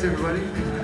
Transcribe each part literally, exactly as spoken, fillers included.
Thanks, everybody.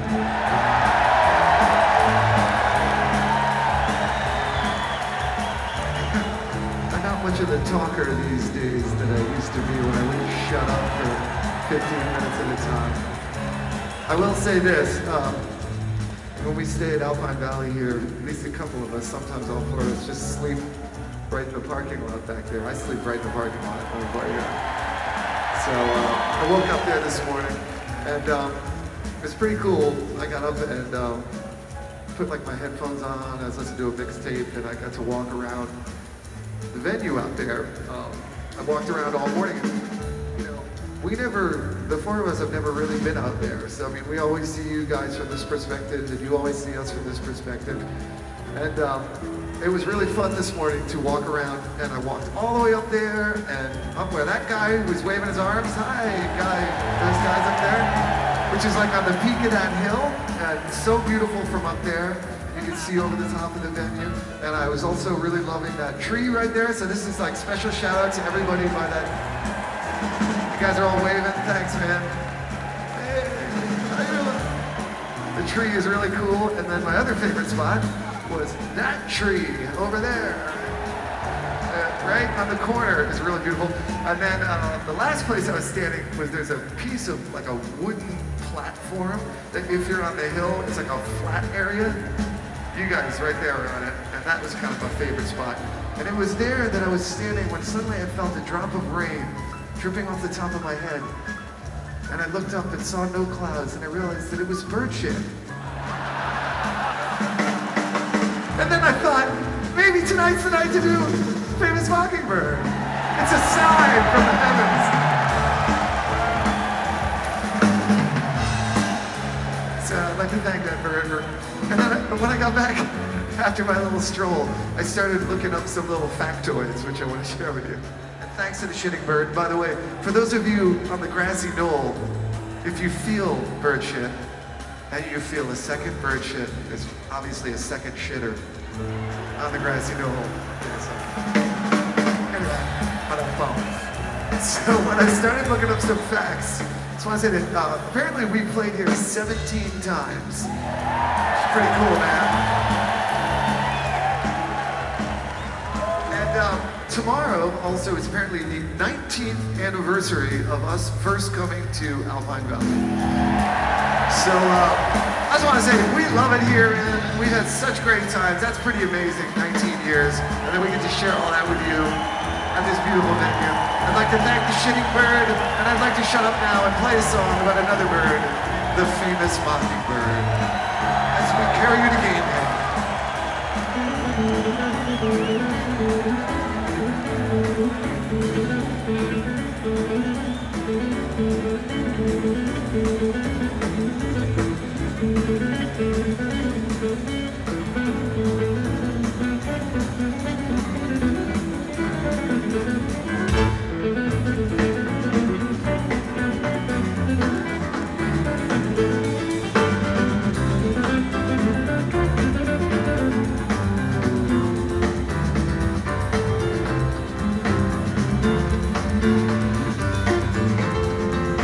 I'm not much of the talker these days that I used to be when I wouldn't shut up for fifteen minutes at a time. I will say this, um, when we stay at Alpine Valley here, at least a couple of us, sometimes all four of us, just sleep right in the parking lot back there. I sleep right in the parking lot. So uh, I woke up there this morning, and um, it was pretty cool. I got up and um, put like my headphones on. I was listening to a mixtape, and I got to walk around the venue out there. Um, I walked around all morning. And, you know, we never, the four of us have never really been out there. So I mean, we always see you guys from this perspective, and you always see us from this perspective. And um, it was really fun this morning to walk around, and I walked all the way up there and up where that guy was waving his arms. Hi, guy, those guys up there, which is like on the peak of that hill, and it's so beautiful from up there. You can see over the top of the venue. And I was also really loving that tree right there. So this is like special shout out to everybody by that. You guys are all waving. Thanks, man. Hey, how you doing? The tree is really cool. And then my other favorite spot was that tree over there, uh, right on the corner. It's really beautiful. And then uh, the last place I was standing was there's a piece of like a wooden platform that if you're on the hill, it's like a flat area. You guys right there were on it, and that was kind of my favorite spot. And it was there that I was standing when suddenly I felt a drop of rain dripping off the top of my head. And I looked up and saw no clouds, and I realized that it was bird shit. And then I thought, maybe tonight's the night to do Famous Mockingbird. It's a sign from the heavens. So I'd like to thank that bird for, and then I, when I got back after my little stroll, I started looking up some little factoids, which I want to share with you. And thanks to the shitting bird. By the way, for those of you on the grassy knoll, if you feel bird shit, and you feel a second bird shit, there's obviously a second shitter on the grassy knoll. So when I started looking up some facts, I just want to say that uh, apparently we played here seventeen times. It's pretty cool, man. And um, tomorrow also is apparently the nineteenth anniversary of us first coming to Alpine Valley. So uh, I just want to say we love it here, and we had such great times. That's pretty amazing, nineteen years, and then we get to share all that with you at this beautiful venue. I'd like to thank the shitting bird, and I'd like to shut up now and play a song about another bird, the famous mockingbird, as we carry you to game day.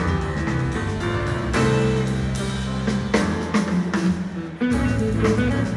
Thank you.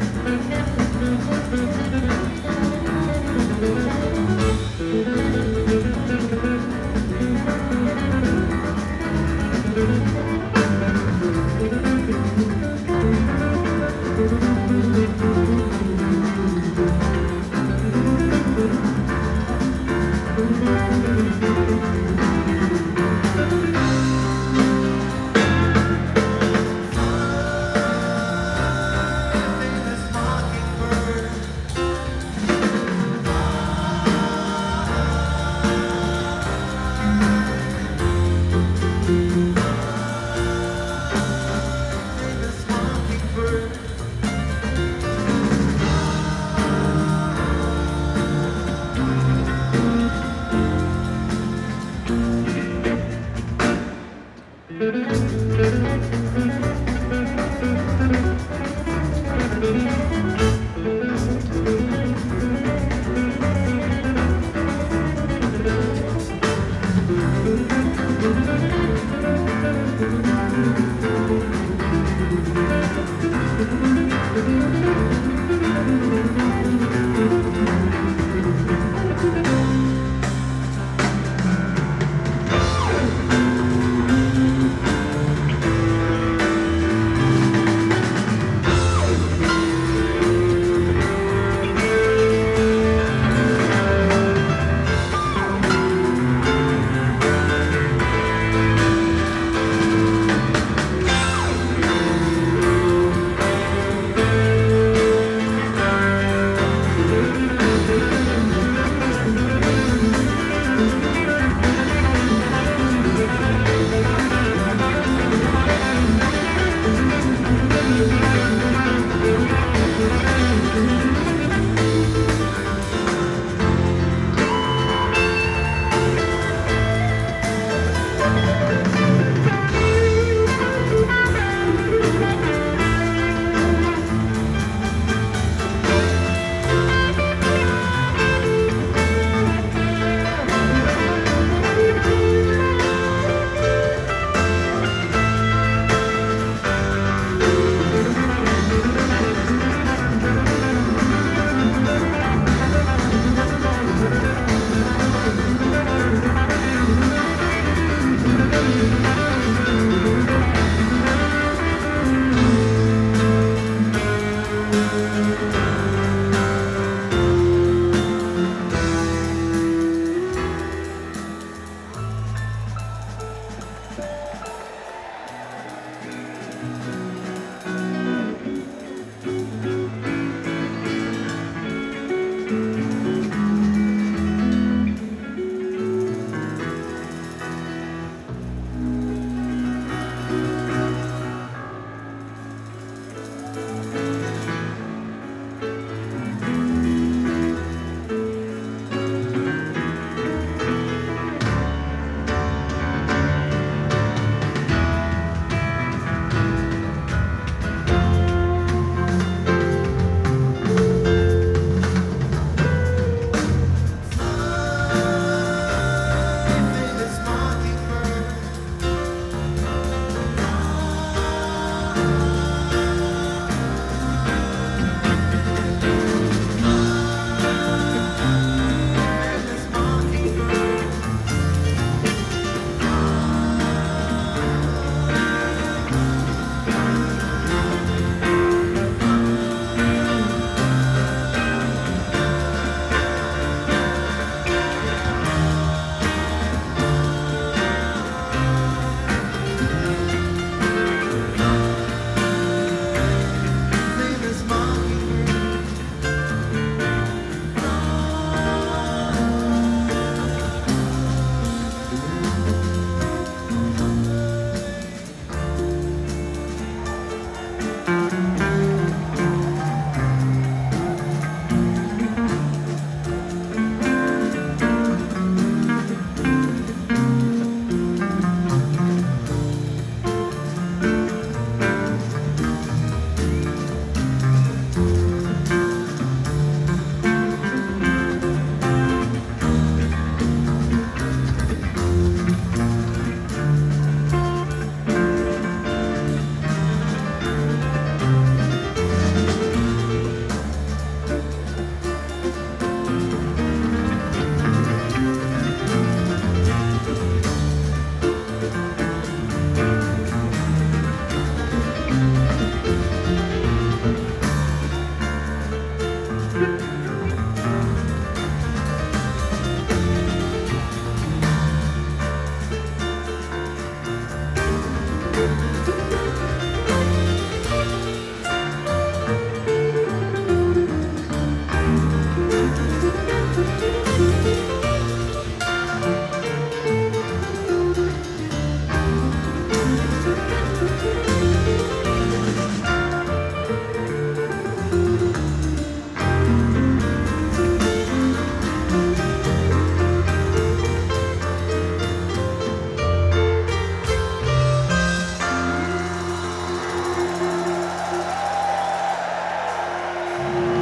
Thank